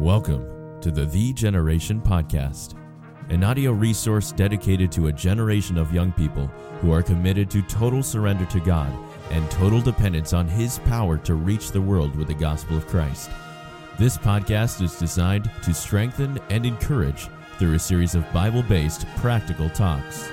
Welcome to the Generation Podcast, an audio resource dedicated to a generation of young people who are committed to total surrender to God and total dependence on His power to reach the world with the gospel of Christ. This podcast is designed to strengthen and encourage through a series of Bible-based practical talks.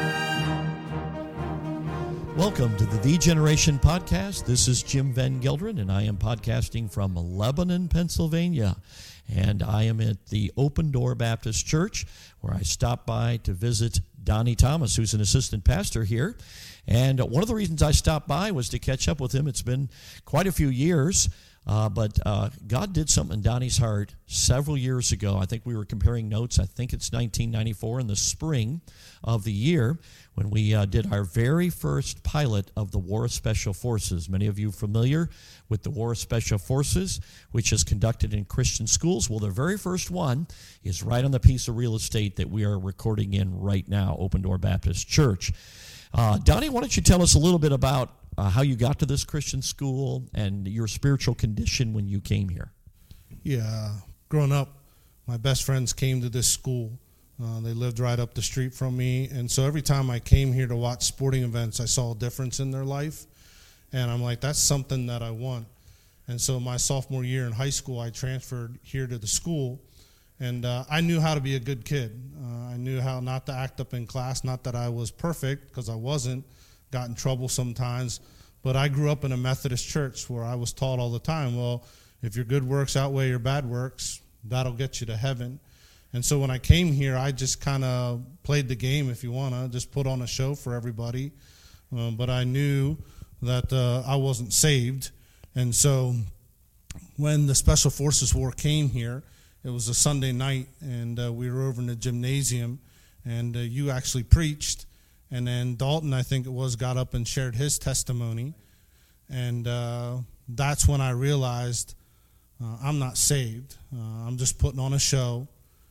Welcome to the Generation Podcast. This is Jim Van Gelderen, and I am podcasting from Lebanon, Pennsylvania. And I am at the Open Door Baptist Church, where I stopped by to visit Donnie Thomas, who's an assistant pastor here. And one of the reasons I stopped by was to catch up with him. It's been quite a few years, but God did something in Donnie's heart several years ago. I think we were comparing notes. I think it's 1994 in the spring of the year when we did our very first pilot of the War Special Forces. Many of you are familiar with the War Special Forces, which is conducted in Christian schools. Well, the very first one is right on the piece of real estate that we are recording in right now, Open Door Baptist Church. Donnie, why don't you tell us a little bit about how you got to this Christian school and your spiritual condition when you came here? Yeah, growing up, my best friends came to this school. They lived right up the street from me, and so every time I came here to watch sporting events, I saw a difference in their life, and I'm like, that's something that I want. And so my sophomore year in high school, I transferred here to the school, and I knew how to be a good kid. I knew how not to act up in class, not that I was perfect, because I wasn't, got in trouble sometimes, but I grew up in a Methodist church where I was taught all the time, well, if your good works outweigh your bad works, that'll get you to heaven. And so when I came here, I just kind of played the game, if you want to, just put on a show for everybody. But I knew that I wasn't saved. And so when the Special Forces War came here, it was a Sunday night, and we were over in the gymnasium, and you actually preached. And then Dalton, I think it was, got up and shared his testimony. And that's when I realized I'm not saved. I'm just putting on a show.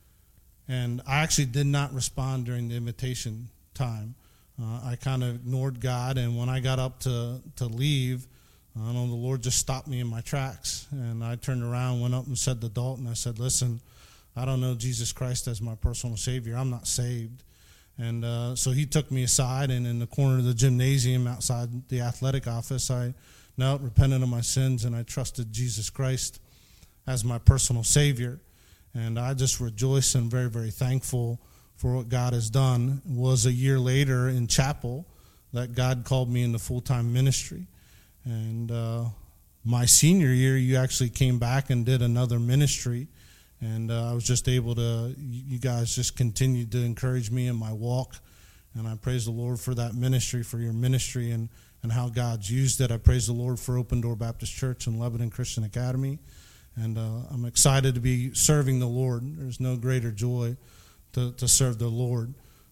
And I actually did not respond during the invitation time. I kind of ignored God, and when I got up to leave, I know the Lord just stopped me in my tracks. And I turned around, went up and said to Dalton, I said, listen, I don't know Jesus Christ as my personal Savior. I'm not saved. And so he took me aside, and in the corner of the gymnasium outside the athletic office, I knelt, repented of my sins, and I trusted Jesus Christ as my personal Savior. And I just rejoice and very, very thankful for what God has done. It was a year later in chapel that God called me into full-time ministry. And my senior year, you actually came back and did another ministry. And I was just able to, you guys just continued to encourage me in my walk. And I praise the Lord for that ministry, for your ministry, and how God's used it. I praise the Lord for Open Door Baptist Church and Lebanon Christian Academy. And I'm excited to be serving the Lord. There's no greater joy to serve the Lord.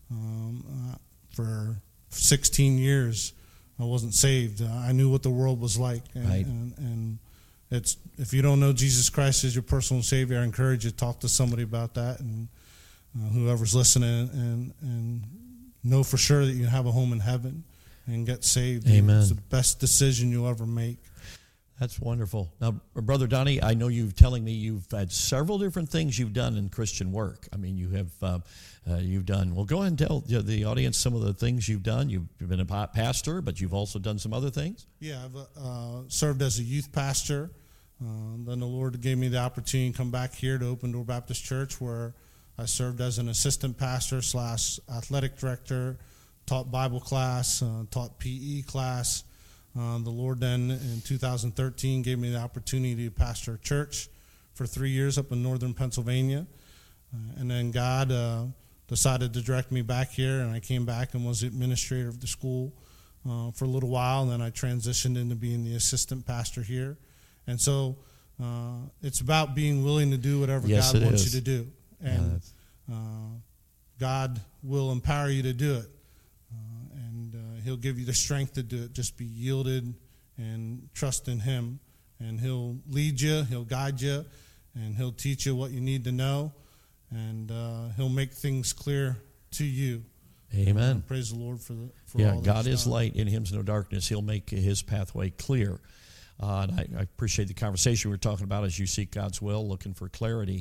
For 16 years, I wasn't saved. I knew what the world was like. And it's, if you don't know Jesus Christ as your personal Savior, I encourage you to talk to somebody about that, and whoever's listening, and know for sure that you have a home in heaven and get saved. Amen. It's the best decision you'll ever make. That's wonderful. Now, Brother Donnie, I know you've telling me you've had several different things you've done in Christian work. I mean, you have you've done. Well, go ahead and tell the audience some of the things you've done. You've been a pastor, but you've also done some other things. Yeah, I've served as a youth pastor. Then the Lord gave me the opportunity to come back here to Open Door Baptist Church, where I served as an assistant pastor / athletic director, taught Bible class, taught PE class. The Lord then, in 2013, gave me the opportunity to pastor a church for 3 years up in northern Pennsylvania. And then God decided to direct me back here, and I came back and was the administrator of the school for a little while. And then I transitioned into being the assistant pastor here. And so it's about being willing to do whatever God wants you to do. And God will empower you to do it. He'll give you the strength to do it. Just be yielded and trust in Him. And He'll lead you, He'll guide you, and He'll teach you what you need to know. And He'll make things clear to you. Amen. Praise the Lord for all God that is light, in Him's no darkness. He'll make His pathway clear. And I appreciate the conversation we were talking about as you seek God's will, looking for clarity.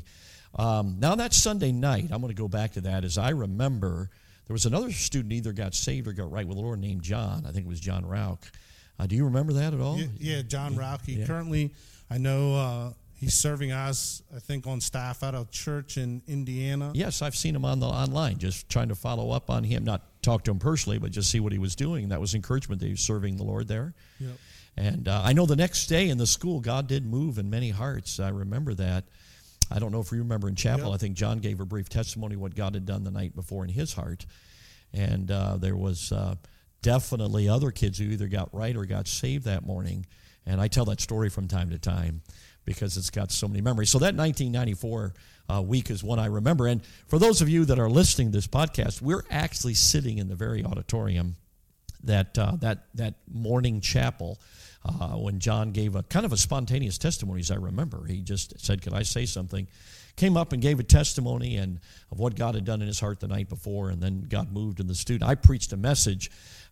Now that Sunday night, I'm going to go back to that. As I remember, there was another student either got saved or got right with the Lord named John. I think it was John Rauch. Do you remember that at all? Yeah, John Rauch. He currently, I know he's serving as, I think, on staff at a church in Indiana. Yes, I've seen him online, just trying to follow up on him, not talk to him personally, but just see what he was doing. That was encouragement that he was serving the Lord there. Yep. And I know the next day in the school, God did move in many hearts. I remember that. I don't know if you remember in chapel, I think John gave a brief testimony of what God had done the night before in his heart. And there was definitely other kids who either got right or got saved that morning. And I tell that story from time to time because it's got so many memories. So that 1994 week is one I remember. And for those of you that are listening to this podcast, we're actually sitting in the very auditorium that morning chapel when John gave a kind of a spontaneous testimony, as I remember. He just said, "Could I say something?" Came up and gave a testimony and of what God had done in his heart the night before, and then God moved in the student. I preached a message.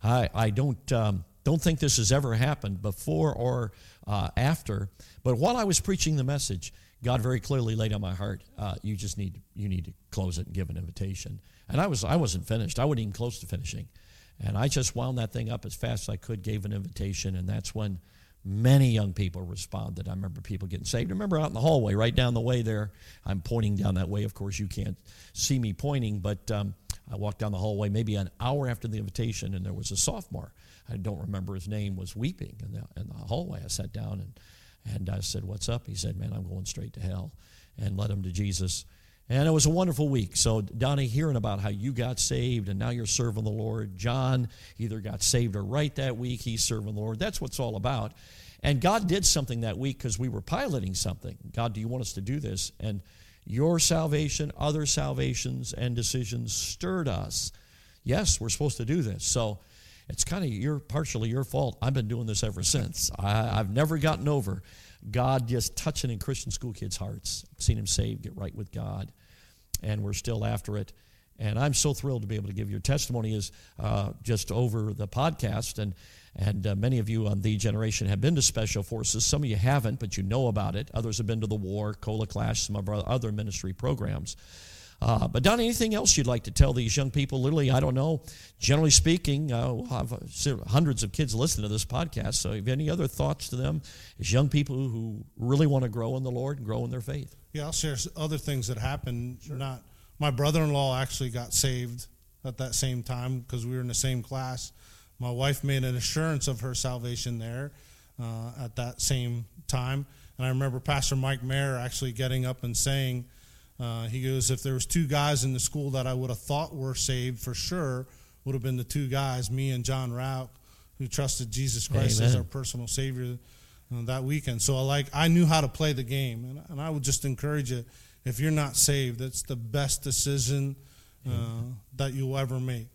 I don't think this has ever happened before or after, but while I was preaching the message, God very clearly laid on my heart, you need to close it and give an invitation. And I wasn't finished. I wasn't even close to finishing. And I just wound that thing up as fast as I could, gave an invitation, and that's when many young people responded. I remember people getting saved. I remember out in the hallway, right down the way there. I'm pointing down that way. Of course, you can't see me pointing, but I walked down the hallway maybe an hour after the invitation, and there was a sophomore. I don't remember his name, was weeping in the hallway. I sat down and I said, "What's up?" He said, "Man, I'm going straight to hell," and led him to Jesus. And it was a wonderful week. So, Donnie, hearing about how you got saved and now you're serving the Lord. John either got saved or right that week, he's serving the Lord. That's what it's all about. And God did something that week because we were piloting something. God, do you want us to do this? And your salvation, other salvations, and decisions stirred us. Yes, we're supposed to do this. So it's kind of partially your fault. I've been doing this ever since. I've never gotten over God just touching in Christian school kids' hearts. I've seen them saved, get right with God, and we're still after it. And I'm so thrilled to be able to give your testimony is just over the podcast. And many of you on The Generation have been to Special Forces. Some of you haven't, but you know about it. Others have been to the war, Cola Clash, some of our other ministry programs. But Don, anything else you'd like to tell these young people? Literally, I don't know. Generally speaking, we'll have hundreds of kids listen to this podcast. So if you have any other thoughts to them as young people who really want to grow in the Lord and grow in their faith? Yeah, I'll share other things that happened. Sure. My brother-in-law actually got saved at that same time because we were in the same class. My wife made an assurance of her salvation there at that same time. And I remember Pastor Mike Mayer actually getting up and saying, he goes, if there was two guys in the school that I would have thought were saved for sure, would have been the two guys, me and John Rauch, who trusted Jesus Christ as our personal Savior that weekend. So I knew how to play the game. And I would just encourage you, if you're not saved, it's the best decision that you'll ever make.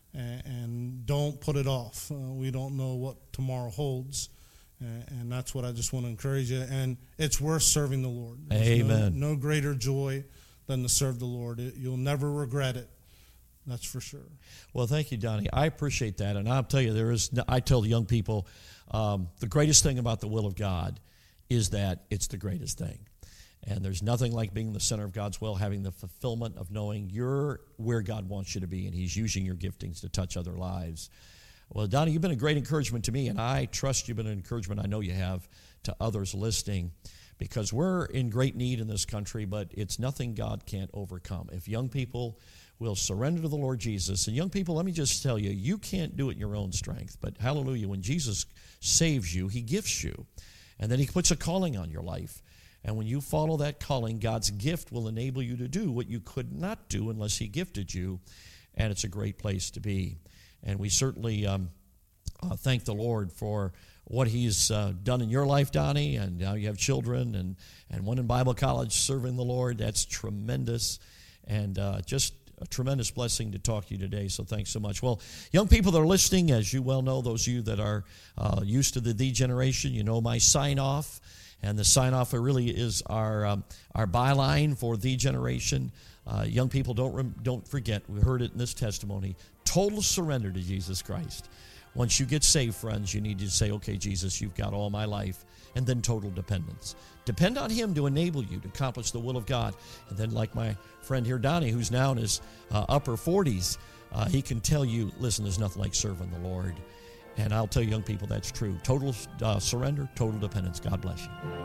And don't put it off. We don't know what tomorrow holds. And that's what I just want to encourage you. And it's worth serving the Lord. There's Amen. No greater joy than to serve the Lord. You'll never regret it. That's for sure. Well, thank you, Donnie. I appreciate that. And I'll tell you, I tell the young people, the greatest thing about the will of God is that it's the greatest thing. And there's nothing like being the center of God's will, having the fulfillment of knowing you're where God wants you to be, and He's using your giftings to touch other lives. Well, Donnie, you've been a great encouragement to me, and I trust you've been an encouragement, I know you have, to others listening, because we're in great need in this country, but it's nothing God can't overcome. If young people will surrender to the Lord Jesus, and young people, let me just tell you, you can't do it in your own strength, but hallelujah, when Jesus saves you, He gifts you, and then He puts a calling on your life. And when you follow that calling, God's gift will enable you to do what you could not do unless He gifted you, and it's a great place to be. And we certainly thank the Lord for what He's done in your life, Donnie, and now you have children and one in Bible college serving the Lord. That's tremendous, and just a tremendous blessing to talk to you today, so thanks so much. Well, young people that are listening, as you well know, those of you that are used to the Generation, you know my sign-off. And the sign-off really is our byline for The Generation. Young people, don't forget, we heard it in this testimony, total surrender to Jesus Christ. Once you get saved, friends, you need to say, okay, Jesus, you've got all my life. And then total dependence. Depend on him to enable you to accomplish the will of God. And then like my friend here, Donnie, who's now in his upper 40s, he can tell you, listen, there's nothing like serving the Lord. And I'll tell young people that's true. Total surrender, total dependence. God bless you.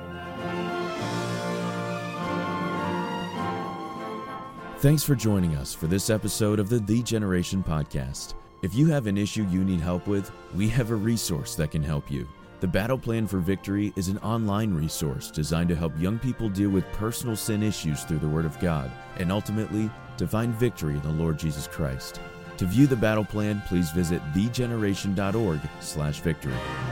Thanks for joining us for this episode of the Generation Podcast. If you have an issue you need help with, we have a resource that can help you. The Battle Plan for Victory is an online resource designed to help young people deal with personal sin issues through the Word of God and ultimately to find victory in the Lord Jesus Christ. To view the battle plan, please visit thegeneration.org/victory.